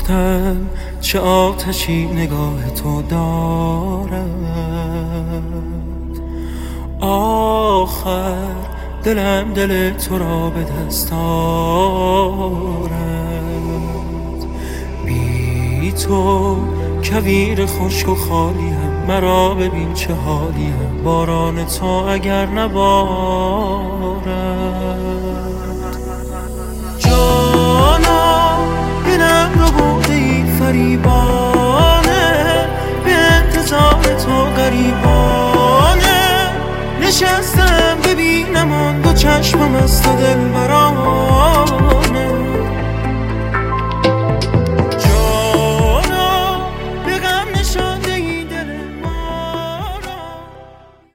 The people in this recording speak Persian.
گفتم چه آتشی نگاه تو دارد، آخر دلم دل تو را به دست آرد. بی تو کویر خشک و خالیم، مرا ببین چه حالیم، باران تو اگر نبارد. جانا دلم رو بودی فریبانه، به انتظار تو غریبانه نشستم ببینم آن دو چشمم از تو دل برام.